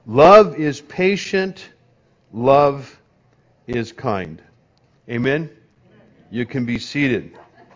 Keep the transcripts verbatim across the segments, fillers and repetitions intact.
Love is patient. Love is kind. Amen? You can be seated.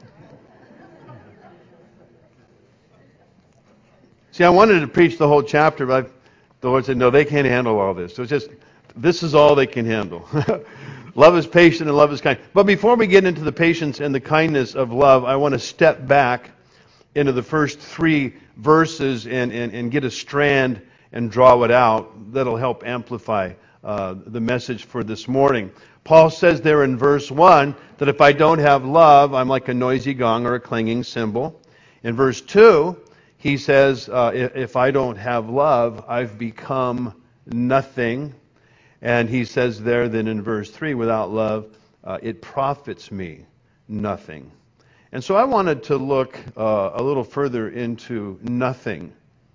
See, I wanted to preach the whole chapter, but the Lord said, no, they can't handle all this. So it's just, this is all they can handle. Love is patient and love is kind. But before we get into the patience and the kindness of love, I want to step back into the first three verses and, and, and get a strand and draw it out. That'll help amplify uh, the message for this morning. Paul says there in verse one that if I don't have love, I'm like a noisy gong or a clanging cymbal. In verse two, he says, uh, if I don't have love, I've become nothing. And he says there then in verse three, without love, uh, it profits me nothing. And so I wanted to look uh, a little further into nothing.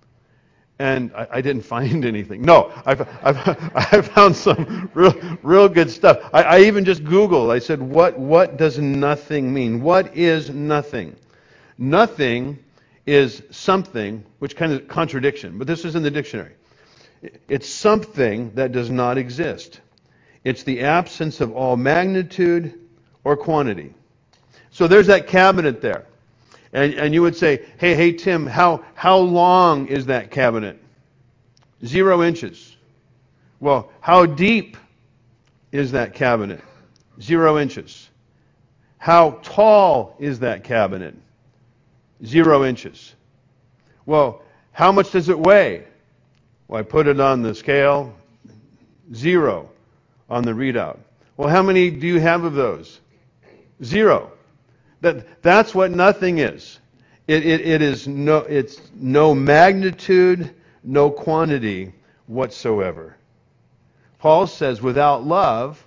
And I, I didn't find anything. No, I've, I've, I found some real, real good stuff. I, I even just Googled. I said, what, what does nothing mean? What is nothing? Nothing is something, which kind of contradiction, but this is in the dictionary. It's something that does not exist. It's the absence of all magnitude or quantity. So there's that cabinet there. And, and you would say, hey, hey, Tim, how, how long is that cabinet? Zero inches. Well, how deep is that cabinet? Zero inches. How tall is that cabinet? Zero inches. Well, how much does it weigh? Well, I put it on the scale. Zero on the readout. Well, how many do you have of those? Zero. That, that's what nothing is. It, it, it is no, it's no magnitude, no quantity whatsoever. Paul says, without love,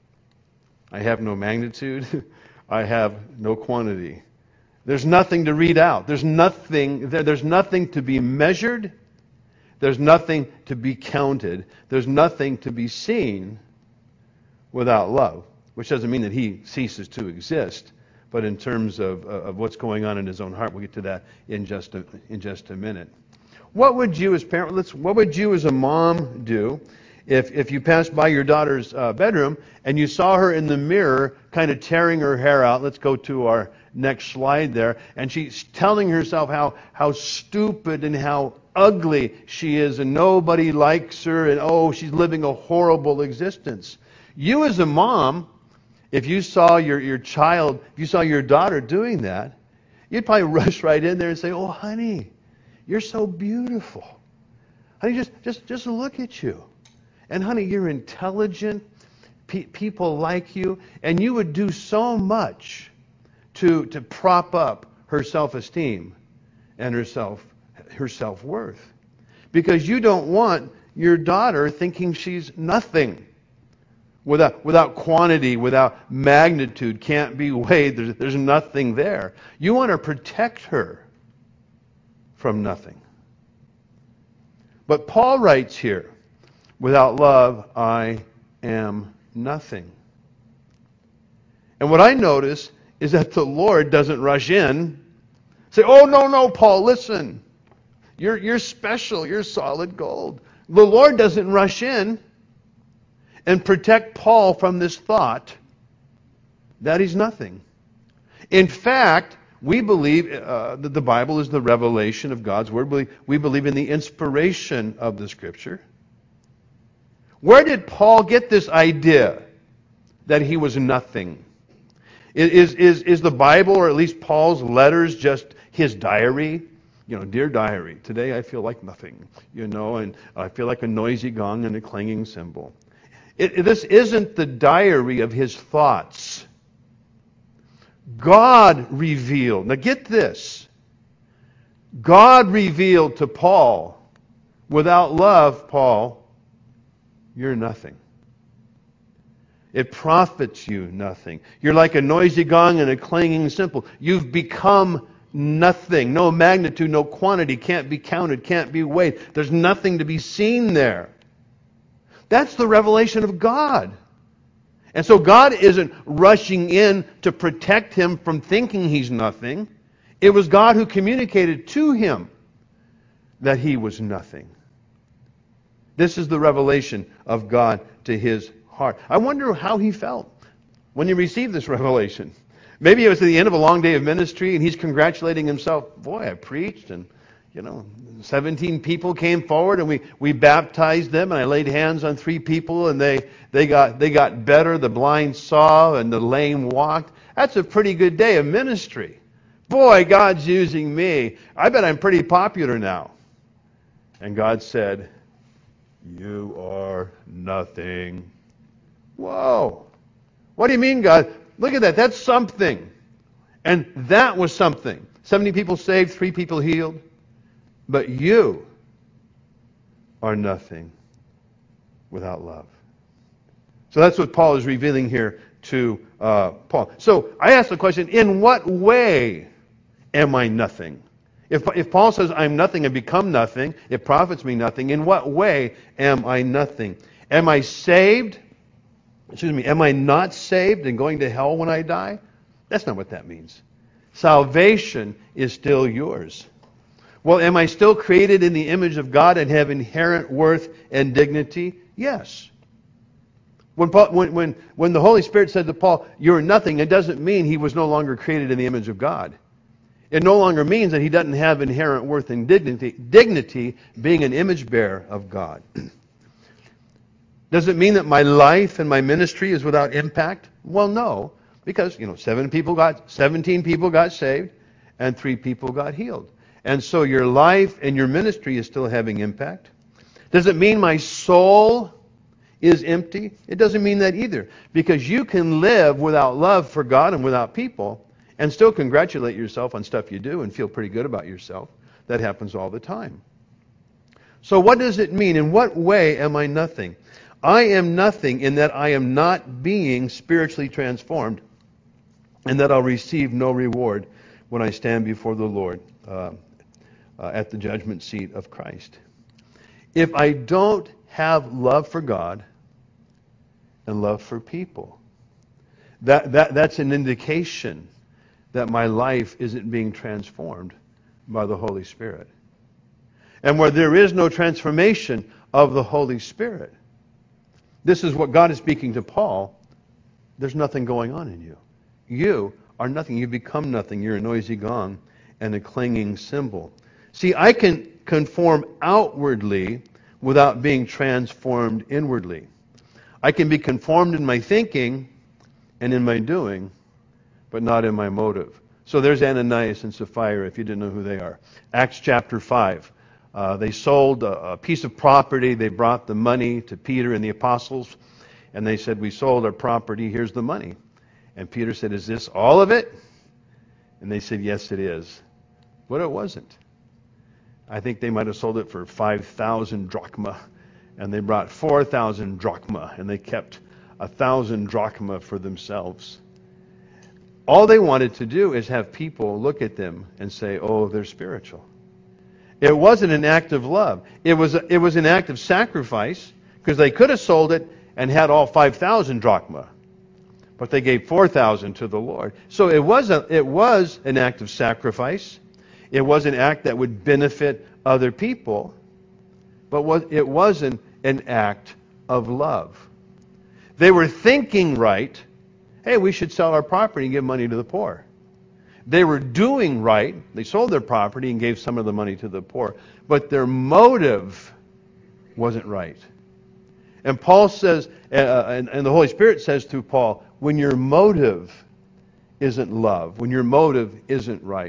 I have no magnitude, I have no quantity. There's nothing to read out. There's nothing, there, there's nothing to be measured. There's nothing to be counted. There's nothing to be seen without love, which doesn't mean that he ceases to exist. But in terms of, of what's going on in his own heart, we'll get to that in just a, in just a minute. What would you as parent, let's, what would you as a mom do if, if you passed by your daughter's uh, bedroom and you saw her in the mirror kind of tearing her hair out? Let's go to our next slide there. And she's telling herself how, how stupid and how ugly she is and nobody likes her and oh, she's living a horrible existence. You as a mom, if you saw your, your child, if you saw your daughter doing that, you'd probably rush right in there and say, oh, honey, you're so beautiful. Honey, just, just, just look at you. And honey, you're intelligent. Pe- people like you. And you would do so much to, to prop up her self-esteem and her, self, her self-worth. Because you don't want your daughter thinking she's nothing. Without, without quantity, without magnitude, can't be weighed. There's, there's nothing there. You want to protect her from nothing. But Paul writes here, without love, I am nothing. And what I notice is that the Lord doesn't rush in, say, oh, no, no, Paul, listen. You're, you're special. You're solid gold. The Lord doesn't rush in and protect Paul from this thought that he's nothing. In fact, we believe uh, that the Bible is the revelation of God's Word. We, we believe in the inspiration of the Scripture. Where did Paul get this idea that he was nothing? Is, is, is the Bible, or at least Paul's letters, just his diary? You know, dear diary, today I feel like nothing, you know, and I feel like a noisy gong and a clanging cymbal. It, this isn't the diary of his thoughts. God revealed. Now get this. God revealed to Paul, without love, Paul, you're nothing. It profits you nothing. You're like a noisy gong and a clanging cymbal. You've become nothing. No magnitude, no quantity, can't be counted, can't be weighed. There's nothing to be seen there. That's the revelation of God. And so God isn't rushing in to protect him from thinking he's nothing. It was God who communicated to him that he was nothing. This is the revelation of God to his heart. I wonder how he felt when he received this revelation. Maybe it was at the end of a long day of ministry and he's congratulating himself. Boy, I preached and, you know, seventeen people came forward and we, we baptized them and I laid hands on three people and they, they got they got better. The blind saw and the lame walked. That's a pretty good day of ministry. Boy, God's using me. I bet I'm pretty popular now. And God said, you are nothing. Whoa. What do you mean, God? Look at that. That's something. And that was something. seventy people saved, three people healed. But you are nothing without love. So that's what Paul is revealing here to uh, Paul. So I ask the question, in what way am I nothing? If, if Paul says I'm nothing and become nothing, it profits me nothing, in what way am I nothing? Am I saved? Excuse me, am I not saved and going to hell when I die? That's not what that means. Salvation is still yours. Well, am I still created in the image of God and have inherent worth and dignity? Yes. When, Paul, when, when, when the Holy Spirit said to Paul, you're nothing, it doesn't mean he was no longer created in the image of God. It no longer means that he doesn't have inherent worth and dignity, dignity being an image bearer of God. Does it mean that my life and my ministry is without impact? Well, no, because you know, seven people got, seventeen people got saved, and three people got healed, and so your life and your ministry is still having impact. Does it mean my soul is empty? It doesn't mean that either, because you can live without love for God and without people, and still congratulate yourself on stuff you do and feel pretty good about yourself. That happens all the time. So what does it mean? In what way am I nothing? I am nothing in that I am not being spiritually transformed and that I'll receive no reward when I stand before the Lord uh, uh, at the judgment seat of Christ. If I don't have love for God and love for people, that, that that's an indication that my life isn't being transformed by the Holy Spirit. And where there is no transformation of the Holy Spirit, this is what God is speaking to Paul. There's nothing going on in you. You are nothing. You become nothing. You're a noisy gong and a clanging cymbal. See, I can conform outwardly without being transformed inwardly. I can be conformed in my thinking and in my doing, but not in my motive. So there's Ananias and Sapphira, if you didn't know who they are. Acts chapter five. Uh, they sold a, a piece of property. They brought the money to Peter and the apostles, and they said, we sold our property. Here's the money. And Peter said, is this all of it? And they said, yes, it is. But it wasn't. I think they might have sold it for five thousand drachma, and they brought four thousand drachma, and they kept one thousand drachma for themselves. All they wanted to do is have people look at them and say, oh, they're spiritual. It wasn't an act of love. It was a, it was an act of sacrifice, because they could have sold it and had all five thousand drachma, but they gave four thousand to the Lord. So it was a, it was an act of sacrifice. It was an act that would benefit other people, but was, it wasn't an act of love. They were thinking right. Hey, we should sell our property and give money to the poor. They were doing right. They sold their property and gave some of the money to the poor. But their motive wasn't right. And Paul says, uh, and, and the Holy Spirit says to Paul, when your motive isn't love, when your motive isn't right,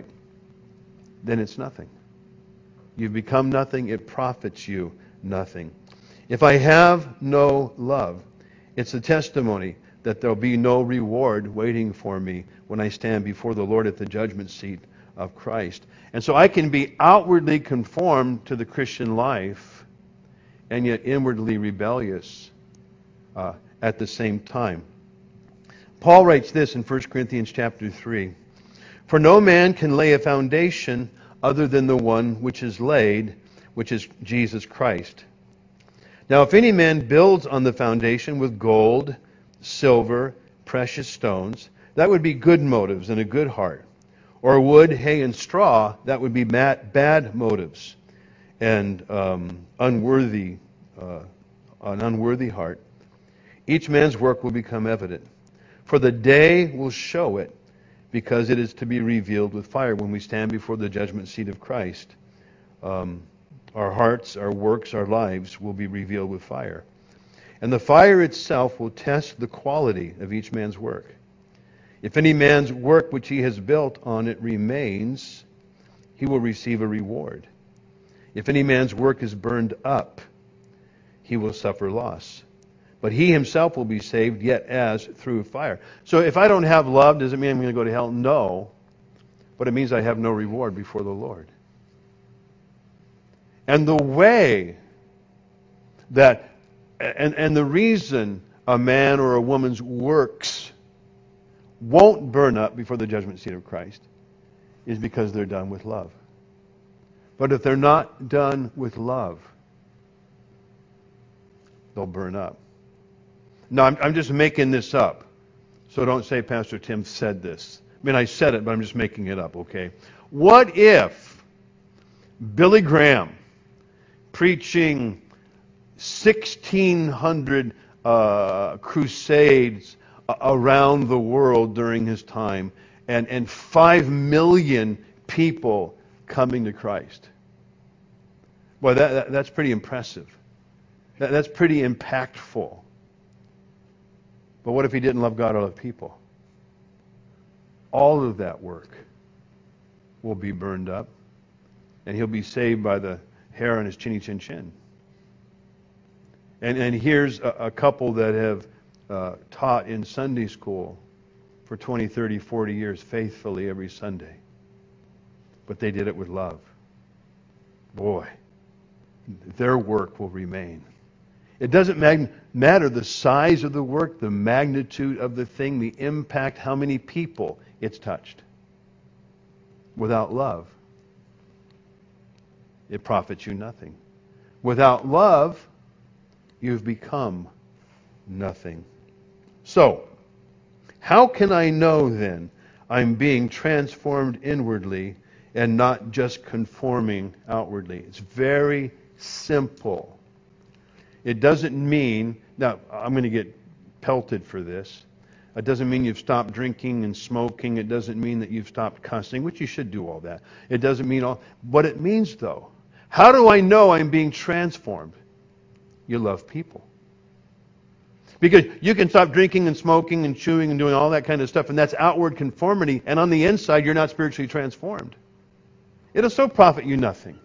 then it's nothing. You've become nothing. It profits you nothing. If I have no love, it's a testimony that there'll be no reward waiting for me when I stand before the Lord at the judgment seat of Christ. And so I can be outwardly conformed to the Christian life and yet inwardly rebellious uh, at the same time. Paul writes this in First Corinthians chapter three. For no man can lay a foundation other than the one which is laid, which is Jesus Christ. Now if any man builds on the foundation with gold, silver, precious stones, that would be good motives and a good heart. Or wood, hay, and straw, that would be bad motives and um, unworthy uh, an unworthy heart, each man's work will become evident. For the day will show it, because it is to be revealed with fire. When we stand before the judgment seat of Christ, um, our hearts, our works, our lives will be revealed with fire. And the fire itself will test the quality of each man's work. If any man's work which he has built on it remains, he will receive a reward. If any man's work is burned up, he will suffer loss. But he himself will be saved, yet as through fire. So if I don't have love, does it mean I'm going to go to hell? No. But it means I have no reward before the Lord. And the way that, and, and the reason a man or a woman's works won't burn up before the judgment seat of Christ is because they're done with love. But if they're not done with love, they'll burn up. No, I'm, I'm just making this up. So don't say Pastor Tim said this. I mean, I said it, but I'm just making it up, okay? What if Billy Graham, preaching sixteen hundred uh, crusades around the world during his time, and, and five million people coming to Christ? Boy, that, that, that's pretty impressive. That, that's pretty impactful. But what if he didn't love God or love people? All of that work will be burned up, and he'll be saved by the hair on his chinny chin chin. And and here's a, a couple that have uh, taught in Sunday school for twenty, thirty, forty years faithfully every Sunday. But they did it with love. Boy, their work will remain. It doesn't mag- matter the size of the work, the magnitude of the thing, the impact, how many people it's touched. Without love, it profits you nothing. Without love, you've become nothing. So, how can I know then I'm being transformed inwardly and not just conforming outwardly? It's very simple. It doesn't mean, now I'm going to get pelted for this. It doesn't mean you've stopped drinking and smoking. It doesn't mean that you've stopped cussing, which you should do all that. It doesn't mean all. What it means, though, how do I know I'm being transformed? You love people. Because you can stop drinking and smoking and chewing and doing all that kind of stuff, and that's outward conformity, and on the inside you're not spiritually transformed. It'll so profit you nothing.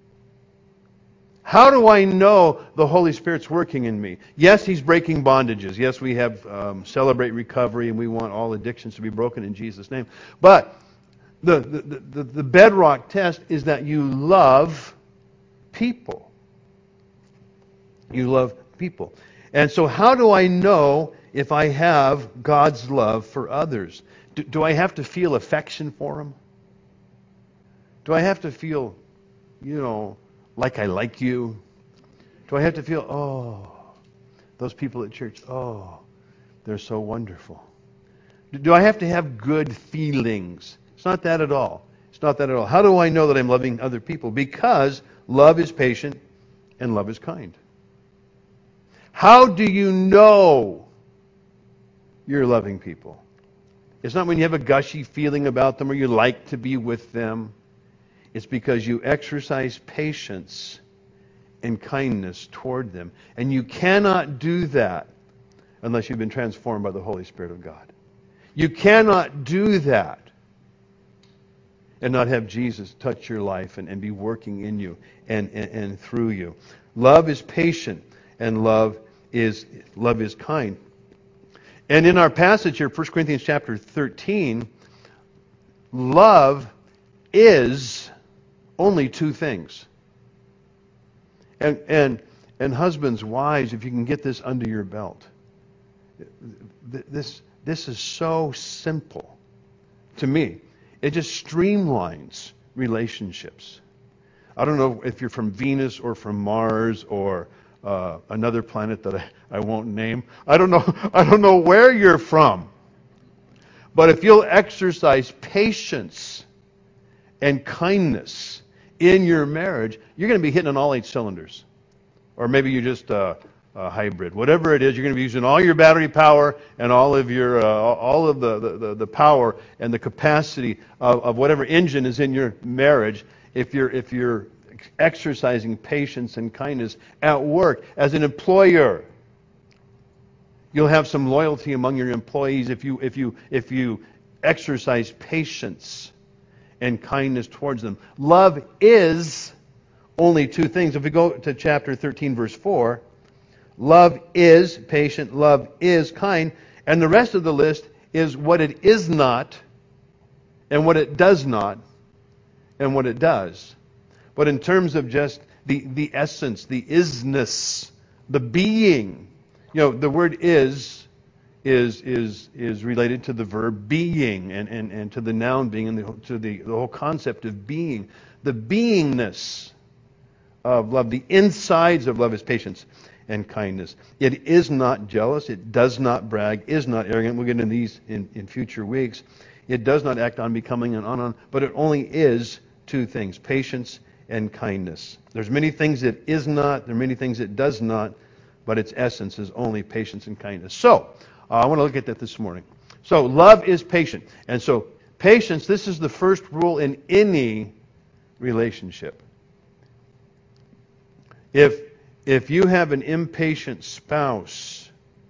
How do I know the Holy Spirit's working in me? Yes, He's breaking bondages. Yes, we have um, celebrate recovery, and we want all addictions to be broken in Jesus' name. But the, the, the, the bedrock test is that you love people. You love people. And so how do I know if I have God's love for others? Do, do I have to feel affection for them? Do I have to feel, you know, like I like you? Do I have to feel, oh, those people at church, oh, they're so wonderful? Do I have to have good feelings? It's not that at all. It's not that at all. How do I know that I'm loving other people? Because love is patient and love is kind. How do you know you're loving people? It's not when you have a gushy feeling about them or you like to be with them. It's because you exercise patience and kindness toward them. And you cannot do that unless you've been transformed by the Holy Spirit of God. You cannot do that and not have Jesus touch your life and, and be working in you and, and, and through you. Love is patient and love is love is kind. And in our passage here, First Corinthians chapter thirteen, love is only two things. And and and husbands, wives, if you can get this under your belt. This this is so simple to me. It just streamlines relationships. I don't know if you're from Venus or from Mars or uh, another planet that I, I won't name. I don't know. I don't know where you're from. But if you'll exercise patience and kindness in your marriage, you're going to be hitting on all eight cylinders. or maybe you're just a, a hybrid. Whatever it is, you're going to be using all your battery power and all of your uh, all of the, the, the power and the capacity of, of whatever engine is in your marriage. If you're if you're exercising patience and kindness at work as an employer, you'll have some loyalty among your employees if you if you if you exercise patience and kindness towards them. Love is only two things. If we go to chapter thirteen, verse four, love is patient, love is kind, and the rest of the list is what it is not, and what it does not, and what it does. But in terms of just the, the essence, the isness, the being, you know, the word is is is is related to the verb being and, and, and to the noun being and the, to the, the whole concept of being. The beingness of love, the insides of love is patience and kindness. It is not jealous. It does not brag, is not arrogant. We'll get into these in, in future weeks. It does not act unbecoming and on, on, but it only is two things, patience and kindness. There's many things it is not, there are many things it does not, but its essence is only patience and kindness. So, uh, I want to look at that this morning. So, love is patient. And so, patience, this is the first rule in any relationship. If if you have an impatient spouse,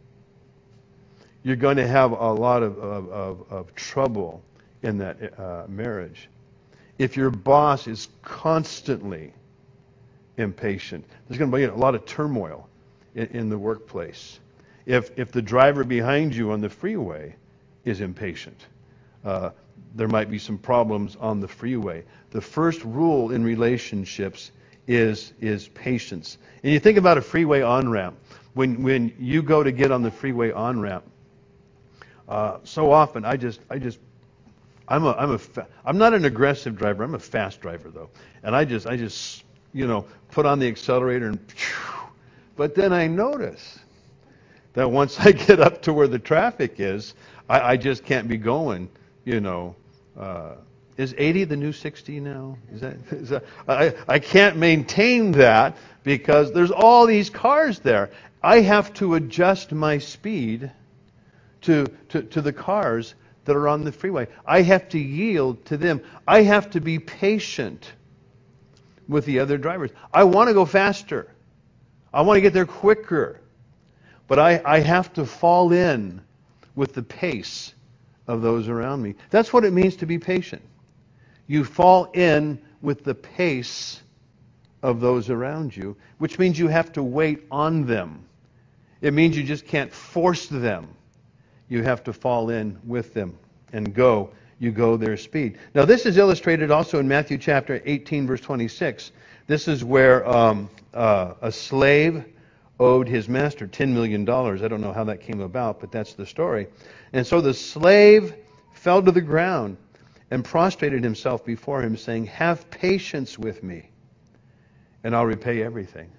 you're going to have a lot of, of, of, of trouble in that uh, marriage. If your boss is constantly impatient, there's going to be a lot of turmoil in, in the workplace. If if the driver behind you on the freeway is impatient, uh, there might be some problems on the freeway. The first rule in relationships is is patience. And you think about a freeway on-ramp. When when you go to get on the freeway on-ramp, uh, so often I just I just I'm a I'm a fa- I'm not an aggressive driver. I'm a fast driver though, and I just I just you know put on the accelerator and. Phew, but then I notice that once I get up to where the traffic is, I, I just can't be going. You know, uh, is eighty the new sixty now? Is that, is that I I can't maintain that because there's all these cars there. I have to adjust my speed to to to the cars that are on the freeway. I have to yield to them. I have to be patient with the other drivers. I want to go faster. I want to get there quicker. But I, I have to fall in with the pace of those around me. That's what it means to be patient. You fall in with the pace of those around you, which means you have to wait on them. It means you just can't force them. You have to fall in with them and go. You go their speed. Now this is illustrated also in Matthew chapter eighteen, verse twenty-six. This is where um, uh, a slave owed his master ten million dollars. I don't know how that came about, but that's the story. And so the slave fell to the ground and prostrated himself before him, saying, "Have patience with me, and I'll repay everything."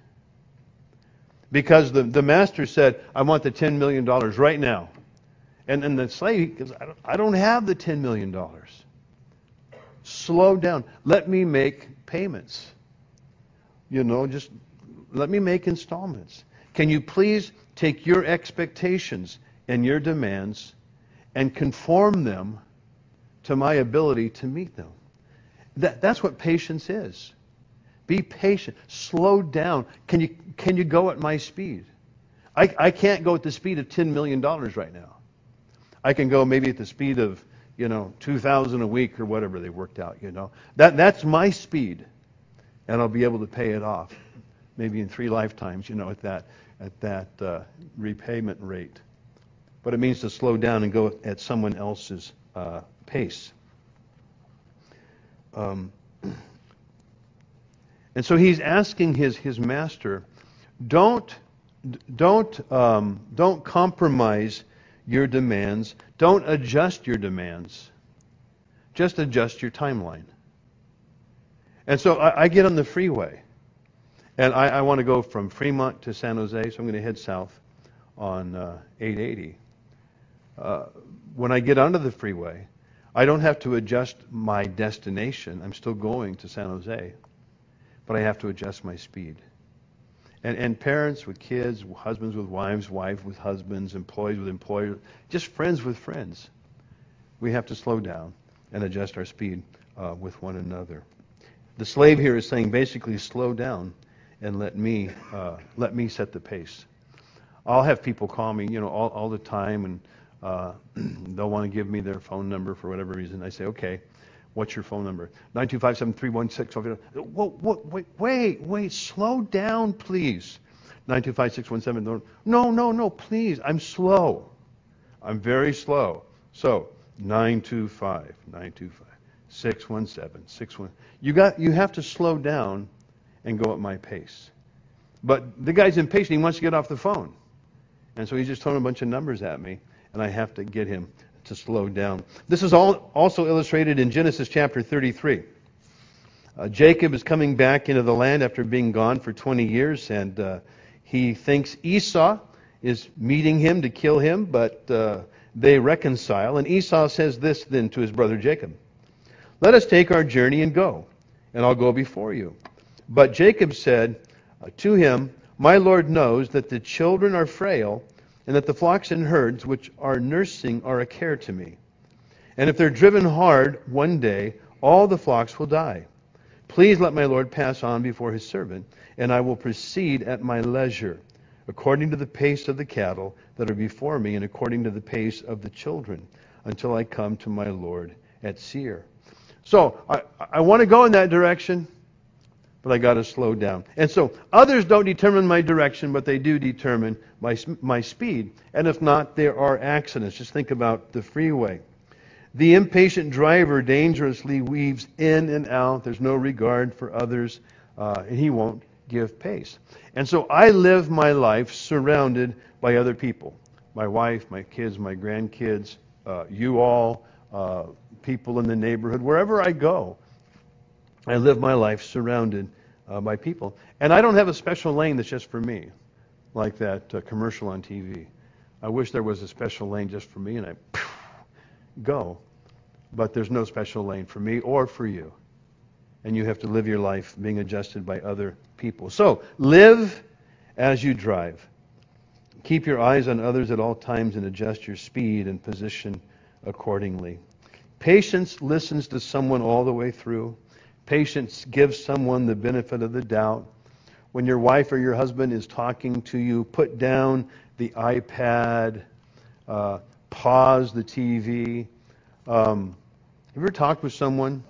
Because the, the master said, "I want the ten million dollars right now." And, and the slave goes, I don't, I don't have the ten million dollars. Slow down. Let me make payments. You know, just let me make installments. Can you please take your expectations and your demands and conform them to my ability to meet them? That, that's what patience is. Be patient. Slow down. Can you can you go at my speed? I, I can't go at the speed of ten million dollars right now. I can go maybe at the speed of, you know, two thousand a week or whatever they worked out, you know. That that's my speed. And I'll be able to pay it off. Maybe in three lifetimes, you know, at that at that uh, repayment rate. But it means to slow down and go at someone else's uh, pace. Um, and so he's asking his his master, don't don't um, don't compromise your demands. Don't adjust your demands. Just adjust your timeline. And so I, I get on the freeway, and I, I want to go from Fremont to San Jose, so I'm going to head south on uh, eight eighty. Uh, when I get onto the freeway, I don't have to adjust my destination. I'm still going to San Jose, but I have to adjust my speed. And, and parents with kids, husbands with wives, wives with husbands, employees with employers, just friends with friends. We have to slow down and adjust our speed uh, with one another. The slave here is saying basically slow down and let me uh, let me set the pace. I'll have people call me, you know, all, all the time, and uh, they'll want to give me their phone number for whatever reason. I say, okay, what's your phone number? nine two five, seven three one six. Whoa, whoa, wait, wait, wait, slow down, please. nine two five, six one seven. No, no, no, please. I'm slow. I'm very slow. So, nine two five, nine two five, six one seven, six one. You got, you have to slow down and go at my pace. But the guy's impatient. He wants to get off the phone. And so he's just throwing a bunch of numbers at me, and I have to get him to slow down. This is all also illustrated in Genesis chapter thirty-three. Uh, Jacob is coming back into the land after being gone for twenty years, and uh, he thinks Esau is meeting him to kill him, but uh, they reconcile. And Esau says this then to his brother Jacob, "Let us take our journey and go, and I'll go before you." But Jacob said uh, to him, "My Lord knows that the children are frail, and that the flocks and herds which are nursing are a care to me. And if they're driven hard one day, all the flocks will die. Please let my Lord pass on before his servant, and I will proceed at my leisure, according to the pace of the cattle that are before me, and according to the pace of the children, until I come to my Lord at Seir." So, I, I want to go in that direction, but I got to slow down. And so others don't determine my direction, but they do determine my my speed. And if not, there are accidents. Just think about the freeway. The impatient driver dangerously weaves in and out. There's no regard for others, uh, and he won't give pace. And so I live my life surrounded by other people. My wife, my kids, my grandkids, uh, you all, uh, people in the neighborhood, wherever I go. I live my life surrounded uh, by people. And I don't have a special lane that's just for me, like that uh, commercial on T V. I wish there was a special lane just for me, and I phew, go. But there's no special lane for me or for you. And you have to live your life being adjusted by other people. So, live as you drive. Keep your eyes on others at all times and adjust your speed and position accordingly. Patience listens to someone all the way through. Patience gives someone the benefit of the doubt. When your wife or your husband is talking to you, put down the iPad, uh, pause the T V. Um, have you ever talked with someone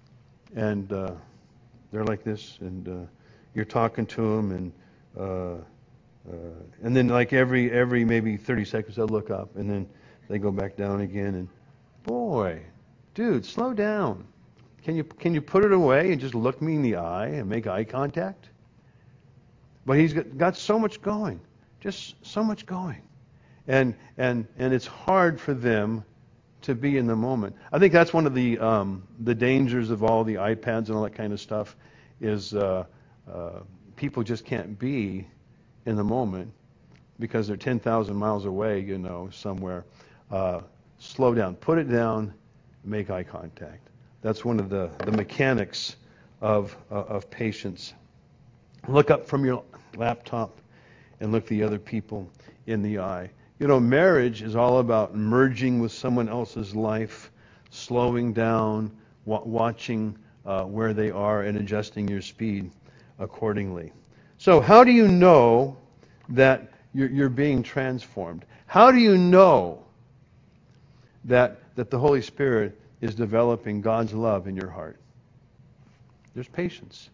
and uh, they're like this, and uh, you're talking to them, and uh, uh, and then like every every maybe thirty seconds they'll look up, and then they go back down again, and boy, dude, slow down. Can you can you put it away and just look me in the eye and make eye contact? But he's got, got so much going, just so much going, and and and it's hard for them to be in the moment. I think that's one of the um, the dangers of all the iPads and all that kind of stuff, is uh, uh, people just can't be in the moment because they're ten thousand miles away, you know, somewhere. Uh, slow down, put it down, make eye contact. That's one of the, the mechanics of uh, of patience. Look up from your laptop and look the other people in the eye. You know, marriage is all about merging with someone else's life, slowing down, wa- watching uh, where they are, and adjusting your speed accordingly. So how do you know that you're, you're being transformed? How do you know that that the Holy Spirit is developing God's love in your heart? There's patience.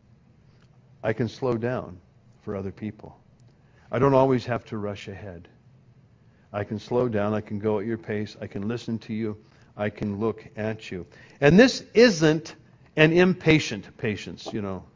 I can slow down for other people. I don't always have to rush ahead. I can slow down. I can go at your pace. I can listen to you. I can look at you. And this isn't an impatient patience, you know.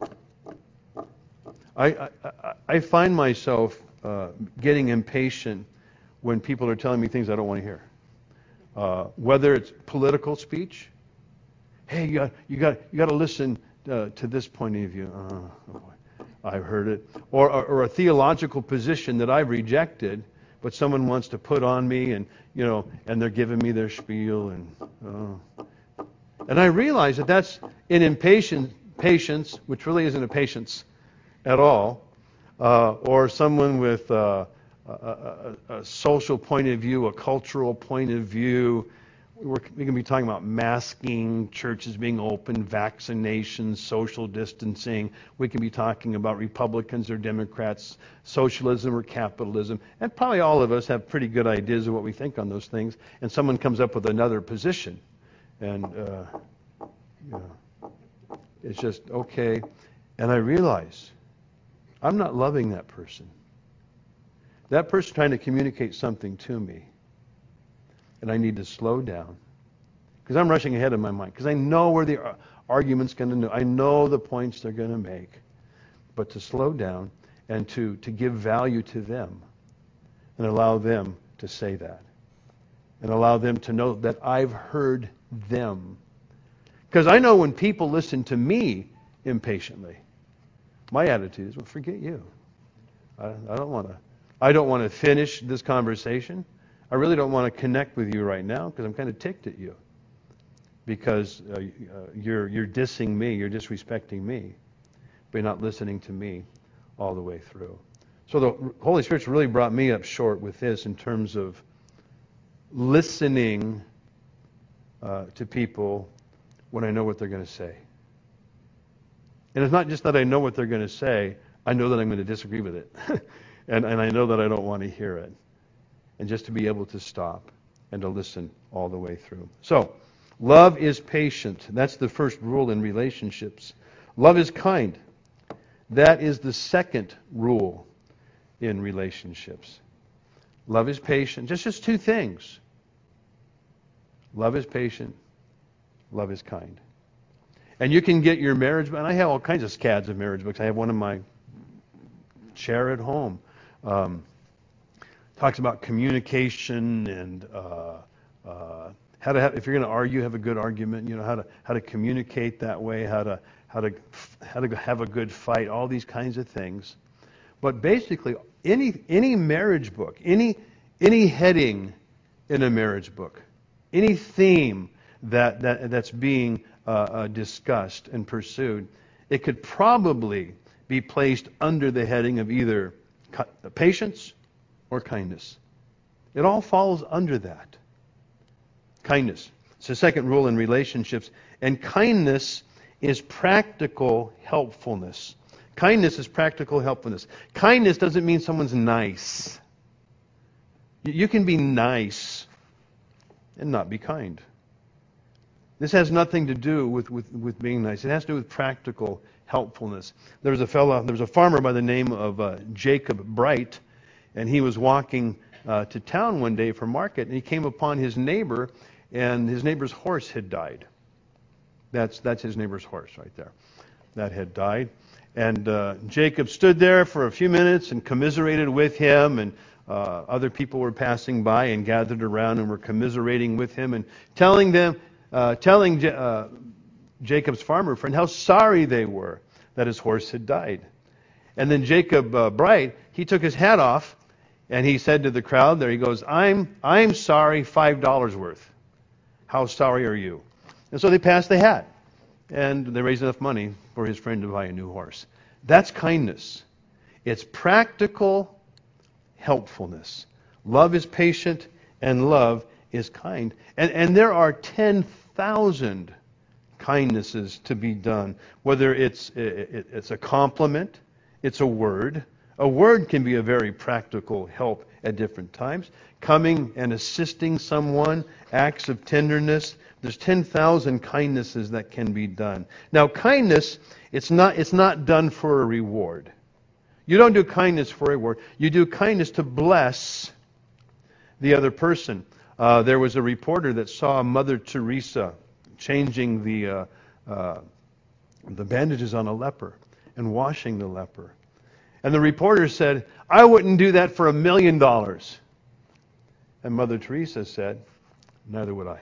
I I, I find myself uh, getting impatient when people are telling me things I don't want to hear. Uh, whether it's political speech, hey, you got you got you got to listen uh, to this point of view. Uh, oh boy, I've heard it. Or, or or a theological position that I've rejected, but someone wants to put on me, and you know, and they're giving me their spiel, and uh, and I realize that that's an impatient patience, which really isn't a patience at all. uh, or someone with uh, a, a, a social point of view, a cultural point of view. We're, we can be talking about masking, churches being open, vaccinations, social distancing. We can be talking about Republicans or Democrats, socialism or capitalism. And probably all of us have pretty good ideas of what we think on those things. And someone comes up with another position. And uh, you know, it's just, okay. And I realize I'm not loving that person. That person's trying to communicate something to me. And I need to slow down. Because I'm rushing ahead in my mind. Because I know where the argument's going to go. I know the points they're going to make. But to slow down and to, to give value to them. And allow them to say that. And allow them to know that I've heard them. Because I know when people listen to me impatiently, my attitude is, well, forget you. I, I don't want to. I don't want to finish this conversation. I really don't want to connect with you right now because I'm kind of ticked at you. Because uh, uh, you're you're dissing me, you're disrespecting me, but you're not listening to me all the way through. So the Holy Spirit's really brought me up short with this in terms of listening uh, to people when I know what they're going to say. And it's not just that I know what they're going to say, I know that I'm going to disagree with it. and, and I know that I don't want to hear it. And just to be able to stop and to listen all the way through. So, love is patient. That's the first rule in relationships. Love is kind. That is the second rule in relationships. Love is patient. Just, just two things. Love is patient. Love is kind. And you can get your marriage book, and I have all kinds of scads of marriage books. I have one in my chair at home. Um, talks about communication and uh, uh, how to have, if you're going to argue, have a good argument. You know how to how to communicate that way, how to how to how to have a good fight. All these kinds of things. But basically, any any marriage book, any any heading in a marriage book, any theme that that that's being uh, uh, discussed and pursued, it could probably be placed under the heading of either patience or kindness. It all falls under that. Kindness. It's the second rule in relationships. And kindness is practical helpfulness. Kindness is practical helpfulness. Kindness doesn't mean someone's nice. You can be nice and not be kind. This has nothing to do with, with, with being nice. It has to do with practical helpfulness. There was a fellow, there was a farmer by the name of uh, Jacob Bright, and he was walking uh, to town one day for market, and he came upon his neighbor, and his neighbor's horse had died. That's that's his neighbor's horse right there. That had died. And uh, Jacob stood there for a few minutes and commiserated with him, and uh, other people were passing by and gathered around and were commiserating with him and telling them, uh, telling J- uh, Jacob's farmer friend how sorry they were that his horse had died. And then Jacob uh, Bright, he took his hat off and he said to the crowd there, he goes, I'm I'm sorry, five dollars worth. How sorry are you? And so they passed the hat. And they raised enough money for his friend to buy a new horse. That's kindness. It's practical helpfulness. Love is patient and love is kind. And, and there are ten thousand kindnesses to be done. Whether it's, it, it's a compliment, it's a word. A word can be a very practical help at different times. Coming and assisting someone, acts of tenderness. There's ten thousand kindnesses that can be done. Now, kindness, it's not it's not done for a reward. You don't do kindness for a reward. You do kindness to bless the other person. Uh, there was a reporter that saw Mother Teresa changing the uh, uh, the bandages on a leper and washing the leper. And the reporter said, I wouldn't do that for a million dollars. And Mother Teresa said, neither would I.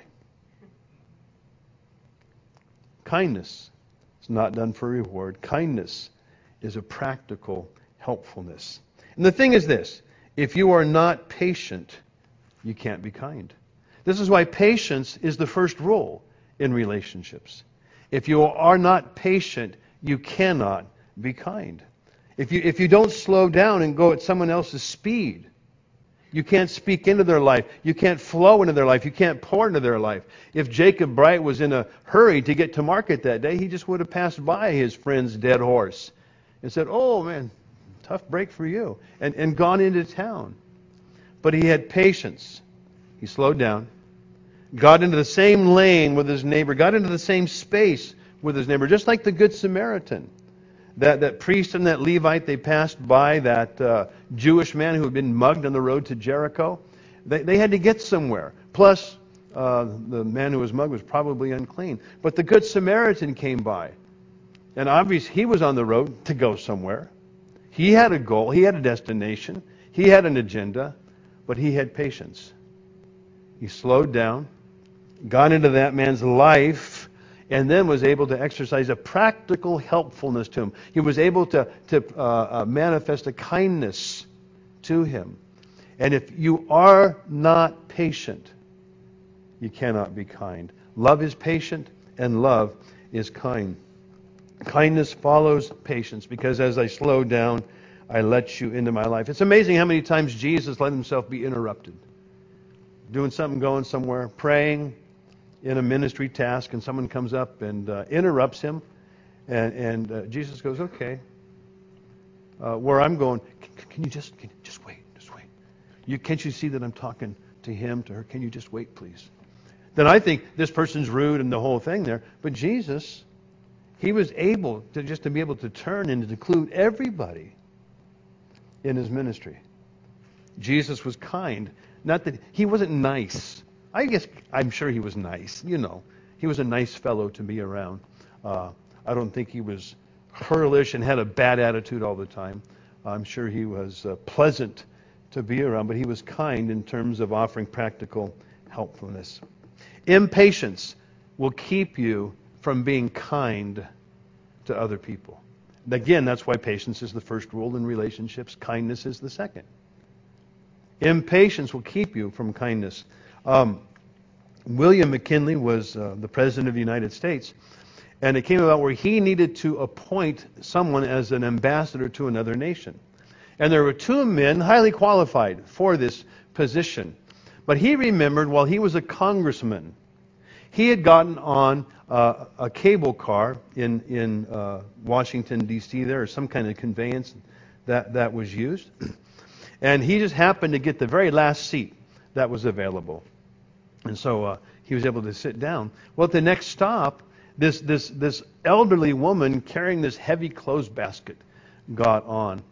Kindness is not done for reward. Kindness is a practical helpfulness. And the thing is this, if you are not patient, you can't be kind. This is why patience is the first rule in relationships. If you are not patient, you cannot be kind. If you, if you don't slow down and go at someone else's speed, you can't speak into their life. You can't flow into their life. You can't pour into their life. If Jacob Bright was in a hurry to get to market that day, he just would have passed by his friend's dead horse and said, "Oh, man, tough break for you," and, and gone into town. But he had patience. He slowed down, got into the same lane with his neighbor, got into the same space with his neighbor, just like the Good Samaritan. That, that priest and that Levite, they passed by that uh, Jewish man who had been mugged on the road to Jericho. They, they had to get somewhere. Plus, uh, the man who was mugged was probably unclean. But the Good Samaritan came by. And obviously, he was on the road to go somewhere. He had a goal. He had a destination. He had an agenda. But he had patience. He slowed down, got into that man's life, and then was able to exercise a practical helpfulness to him. He was able to, to uh, uh, manifest a kindness to him. And if you are not patient, you cannot be kind. Love is patient, and love is kind. Kindness follows patience, because as I slow down, I let you into my life. It's amazing how many times Jesus let himself be interrupted. Doing something, going somewhere, praying, in a ministry task, and someone comes up and uh, interrupts him, and, and uh, Jesus goes, "Okay, uh, where I'm going, can, can you just can you just wait, just wait. You can't you see that I'm talking to him, to her? Can you just wait, please?" Then I think this person's rude and the whole thing there, but Jesus, he was able to just to be able to turn and to include everybody in his ministry. Jesus was kind, not that he wasn't nice. I guess I'm sure he was nice. You know, he was a nice fellow to be around. Uh, I don't think he was hurlish and had a bad attitude all the time. I'm sure he was uh, pleasant to be around, but he was kind in terms of offering practical helpfulness. Impatience will keep you from being kind to other people. Again, that's why patience is the first rule in relationships. Kindness is the second. Impatience will keep you from kindness. Um, William McKinley was uh, the President of the United States, and it came about where he needed to appoint someone as an ambassador to another nation. And there were two men highly qualified for this position. But he remembered while he was a congressman, he had gotten on uh, a cable car in, in uh, Washington, D C there, or some kind of conveyance that, that was used. And he just happened to get the very last seat that was available. And so uh, he was able to sit down. Well, at the next stop, this, this, this elderly woman carrying this heavy clothes basket got on.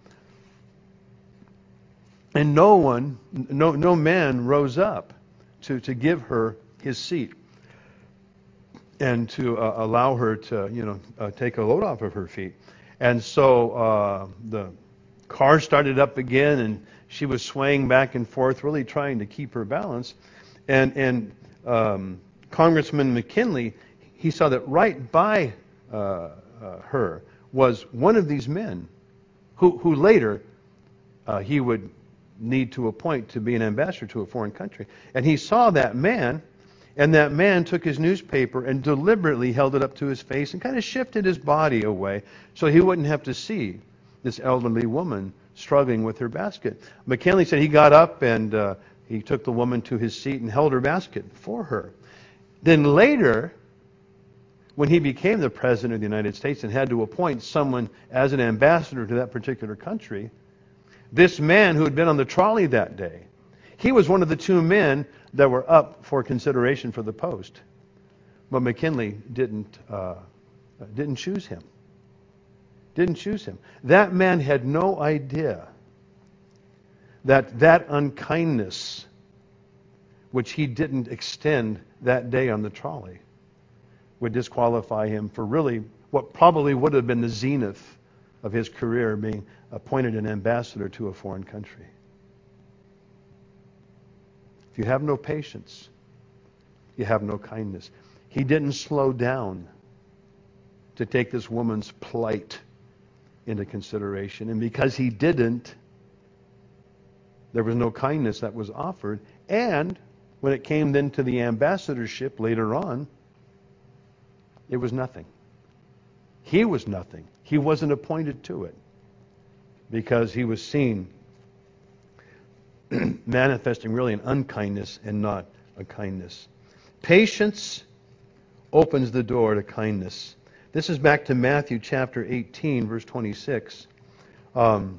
And no one, no, no man rose up to, to give her his seat and to uh, allow her to, you know, uh, take a load off of her feet. And so uh, the car started up again, and she was swaying back and forth, really trying to keep her balance. And and um, Congressman McKinley, he saw that right by uh, uh, her was one of these men, who who later uh, he would need to appoint to be an ambassador to a foreign country. And he saw that man, and that man took his newspaper and deliberately held it up to his face and kind of shifted his body away so he wouldn't have to see this elderly woman struggling with her basket. McKinley said he got up and uh, he took the woman to his seat and held her basket for her. Then later, when he became the President of the United States and had to appoint someone as an ambassador to that particular country, this man who had been on the trolley that day, he was one of the two men that were up for consideration for the post. But McKinley didn't uh, didn't choose him. Didn't choose him. That man had no idea that that unkindness, which he didn't extend that day on the trolley, would disqualify him for really what probably would have been the zenith of his career, being appointed an ambassador to a foreign country. If you have no patience, you have no kindness. He didn't slow down to take this woman's plight into consideration. And because he didn't, there was no kindness that was offered. And when it came then to the ambassadorship later on, it was nothing. He was nothing. He wasn't appointed to it. because he was seen manifesting really an unkindness and not a kindness. Patience opens the door to kindness. This is back to Matthew chapter eighteen, verse twenty-six. Um,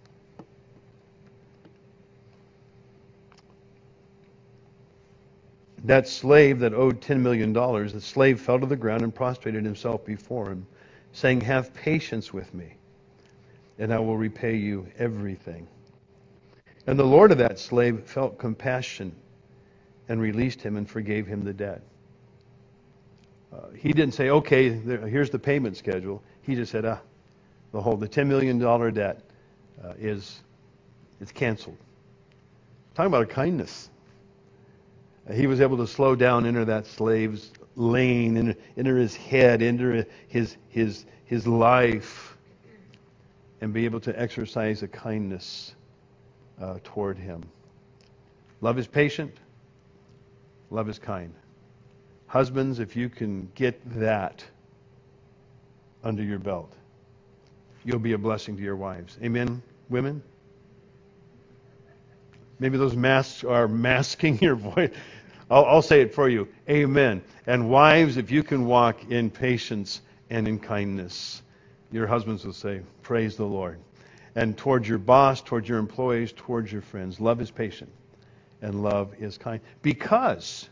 that slave that owed ten million dollars, the slave fell to the ground and prostrated himself before him, saying, "Have patience with me, and I will repay you everything." And the Lord of that slave felt compassion and released him and forgave him the debt. Uh, he didn't say, "Okay, there, here's the payment schedule." He just said, "Ah, the whole the ten million dollars debt uh, is it's canceled." Talking about a kindness. Uh, he was able to slow down, enter that slave's lane, enter, enter his head, enter his his his life, and be able to exercise a kindness uh, toward him. Love is patient. Love is kind. Husbands, if you can get that under your belt, you'll be a blessing to your wives. Amen, women? Maybe those masks are masking your voice. I'll, I'll say it for you. Amen. And wives, if you can walk in patience and in kindness, your husbands will say, "Praise the Lord." And towards your boss, towards your employees, towards your friends, love is patient and love is kind. Because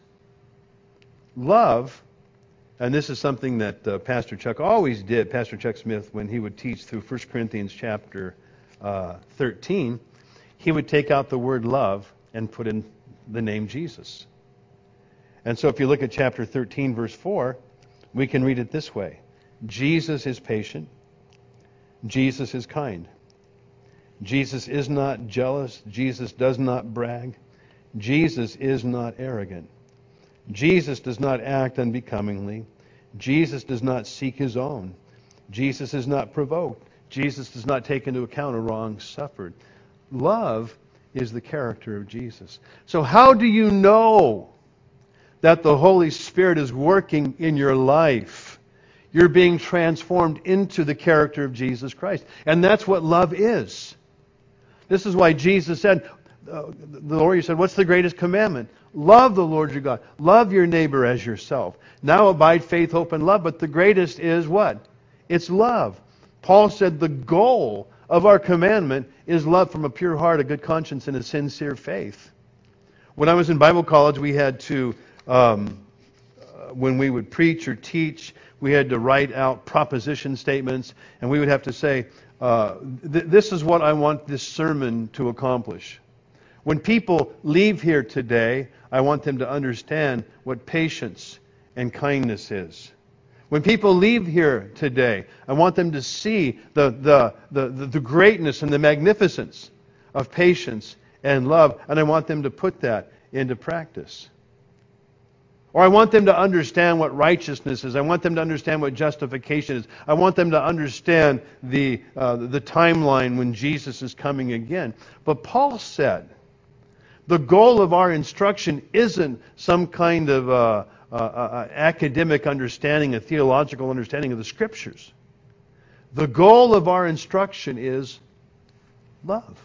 love, and this is something that uh, Pastor Chuck always did, Pastor Chuck Smith, when he would teach through First Corinthians chapter uh, thirteen, he would take out the word love and put in the name Jesus. And so if you look at chapter thirteen, verse four, we can read it this way. Jesus is patient. Jesus is kind. Jesus is not jealous. Jesus does not brag. Jesus is not arrogant. Jesus does not act unbecomingly. Jesus does not seek his own. Jesus is not provoked. Jesus does not take into account a wrong suffered. Love is the character of Jesus. So how do you know that the Holy Spirit is working in your life? You're being transformed into the character of Jesus Christ. And that's what love is. This is why Jesus said, uh, the Lord, you said, what's the greatest commandment? Love the Lord your God. Love your neighbor as yourself. Now abide faith, hope, and love. But the greatest is what? It's love. Paul said the goal of our commandment is love from a pure heart, a good conscience, and a sincere faith. When I was in Bible college, we had to, um, uh, when we would preach or teach, we had to write out proposition statements, and we would have to say, uh, th- this is what I want this sermon to accomplish. When people leave here today, I want them to understand what patience and kindness is. When people leave here today, I want them to see the, the, the, the greatness and the magnificence of patience and love, and I want them to put that into practice. Or I want them to understand what righteousness is. I want them to understand what justification is. I want them to understand the, uh, the timeline when Jesus is coming again. But Paul said, the goal of our instruction isn't some kind of uh, uh, uh, academic understanding, a theological understanding of the Scriptures. The goal of our instruction is love.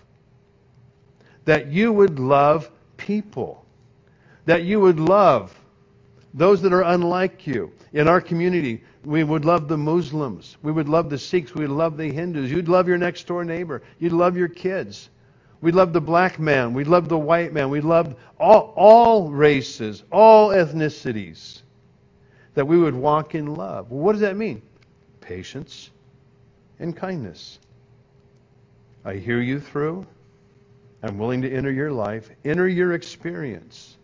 That you would love people. That you would love those that are unlike you. In our community, we would love the Muslims. We would love the Sikhs. We would love the Hindus. You'd love your next door neighbor. You'd love your kids. We'd love the black man. We'd love the white man. We'd love all, all races, all ethnicities. That we would walk in love. Well, what does that mean? Patience and kindness. I hear you through. I'm willing to enter your life, enter your experience,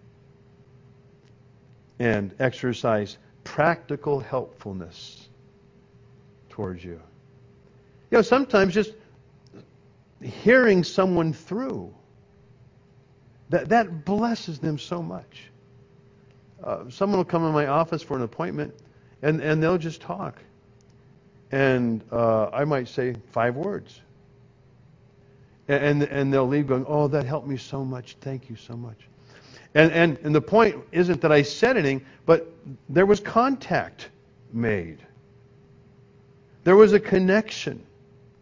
and exercise practical helpfulness towards you. You know, sometimes just hearing someone through, that, that blesses them so much. Uh, someone will come in my office for an appointment, and, and they'll just talk. And uh, I might say five words. And, and, and they'll leave going, oh, that helped me so much. Thank you so much. And, and, and the point isn't that I said anything, but there was contact made. There was a connection.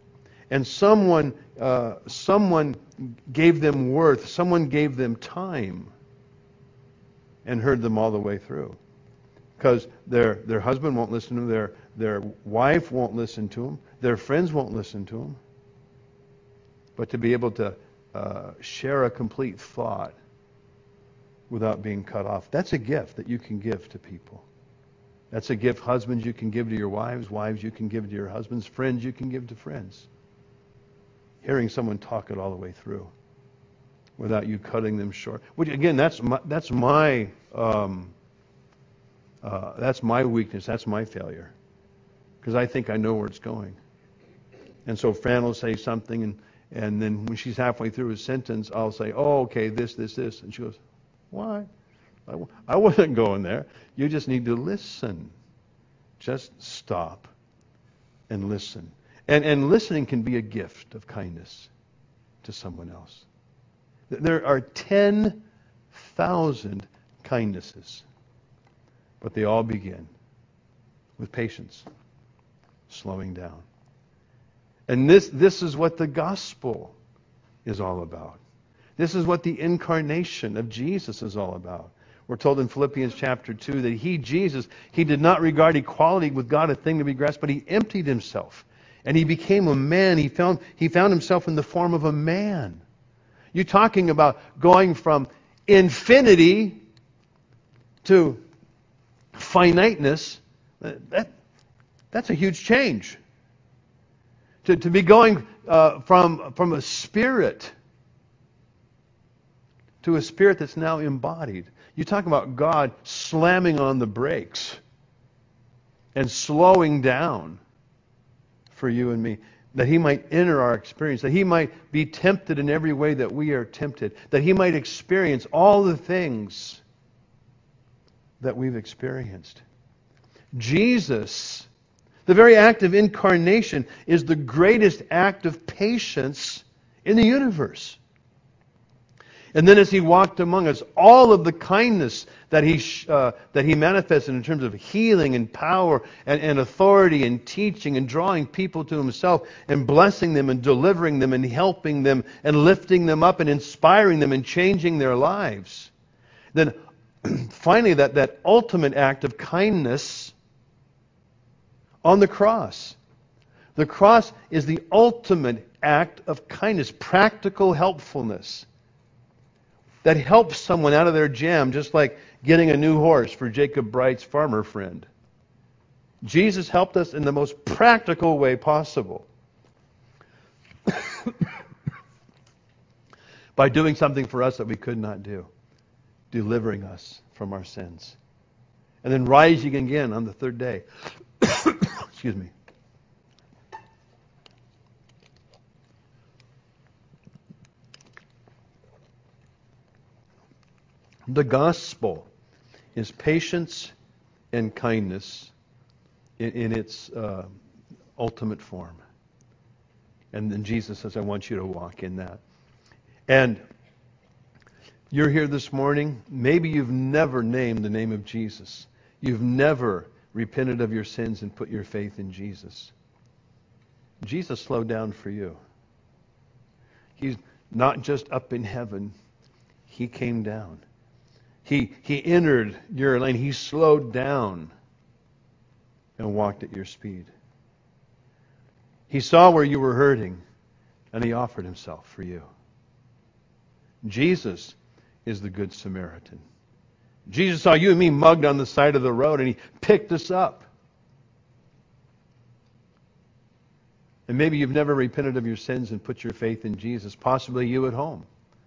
And someone, uh, someone gave them worth. Someone gave them time and heard them all the way through. Because their their husband won't listen to them. Their, their wife won't listen to them. Their friends won't listen to them. But to be able to uh, share a complete thought without being cut off, that's a gift that you can give to people. That's a gift, husbands, you can give to your wives. Wives, you can give to your husbands. Friends, you can give to friends. Hearing someone talk it all the way through without you cutting them short. Which, again, that's my, that's my um, uh, that's my weakness. That's my failure. Because I think I know where it's going. And so Fran will say something, and, and then when she's halfway through a sentence, I'll say, oh, okay, this, this, this. And she goes, why? I, I wasn't going there. You just need to listen. Just stop and listen. And, and listening can be a gift of kindness to someone else. There are ten thousand kindnesses, but they all begin with patience, slowing down. And this, this is what the gospel is all about. This is what the incarnation of Jesus is all about. We're told in Philippians chapter two that he, Jesus, he did not regard equality with God a thing to be grasped, but he emptied himself. And he became a man. He found, he found himself in the form of a man. You're talking about going from infinity to finiteness. That, that's a huge change. To, to be going uh, from, from a spirit to a spirit that's now embodied. You talk about God slamming on the brakes and slowing down for you and me, that he might enter our experience, that he might be tempted in every way that we are tempted, that he might experience all the things that we've experienced. Jesus, the very act of incarnation, is the greatest act of patience in the universe. And then as he walked among us, all of the kindness that he uh, that he manifested in terms of healing and power and, and authority and teaching and drawing people to himself and blessing them and delivering them and helping them and lifting them up and inspiring them and changing their lives. Then finally that, that ultimate act of kindness on the cross. The cross is the ultimate act of kindness, practical helpfulness. That helps someone out of their jam, just like getting a new horse for Jacob Bright's farmer friend. Jesus helped us in the most practical way possible. By doing something for us that we could not do. Delivering us from our sins. And then rising again on the third day. Excuse me. The gospel is patience and kindness in, in its uh, ultimate form. And then Jesus says, I want you to walk in that. And you're here this morning. Maybe you've never named the name of Jesus. You've never repented of your sins and put your faith in Jesus. Jesus slowed down for you. He's not just up in heaven. He came down. He, he entered your lane. He slowed down and walked at your speed. He saw where you were hurting, and he offered himself for you. Jesus is the Good Samaritan. Jesus saw you and me mugged on the side of the road, and he picked us up. And maybe you've never repented of your sins and put your faith in Jesus, possibly you at home.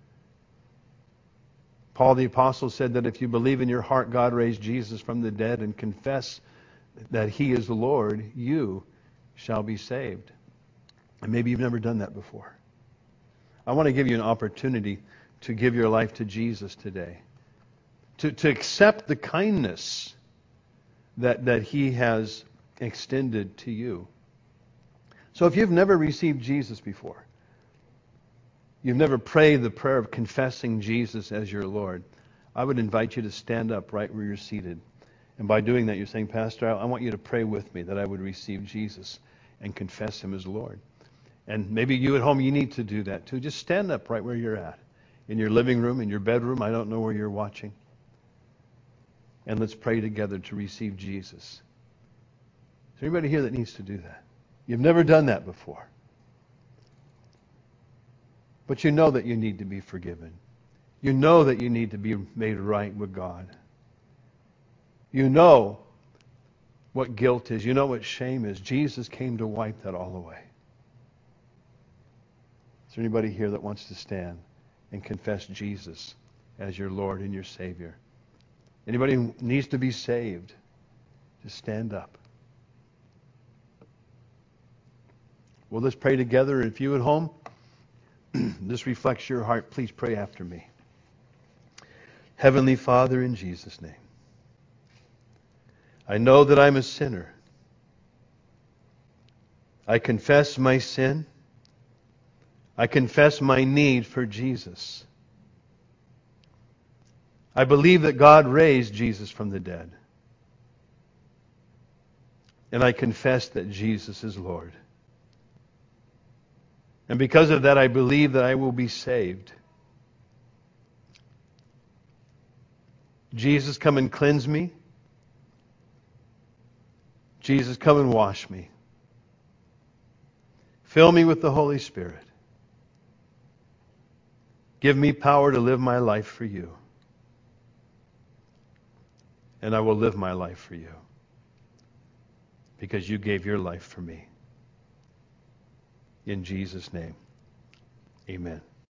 Paul the Apostle said that if you believe in your heart God raised Jesus from the dead and confess that he is the Lord, you shall be saved. And maybe you've never done that before. I want to give you an opportunity to give your life to Jesus today. To, to accept the kindness that, that he has extended to you. So if you've never received Jesus before, you've never prayed the prayer of confessing Jesus as your Lord, I would invite you to stand up right where you're seated. And by doing that, you're saying, Pastor, I want you to pray with me that I would receive Jesus and confess him as Lord. And maybe you at home, you need to do that too. Just stand up right where you're at. In your living room, in your bedroom, I don't know where you're watching. And let's pray together to receive Jesus. Is there anybody here that needs to do that? You've never done that before. But you know that you need to be forgiven. You know that you need to be made right with God. You know what guilt is. You know what shame is. Jesus came to wipe that all away. Is there anybody here that wants to stand and confess Jesus as your Lord and your Savior? Anybody who needs to be saved, just stand up. Well, let's pray together. If you at home, this reflects your heart, please pray after me. Heavenly Father, in Jesus' name, I know that I'm a sinner. I confess my sin. I confess my need for Jesus. I believe that God raised Jesus from the dead. And I confess that Jesus is Lord. And because of that, I believe that I will be saved. Jesus, come and cleanse me. Jesus, come and wash me. Fill me with the Holy Spirit. Give me power to live my life for you. And I will live my life for you. Because you gave your life for me. In Jesus' name, amen.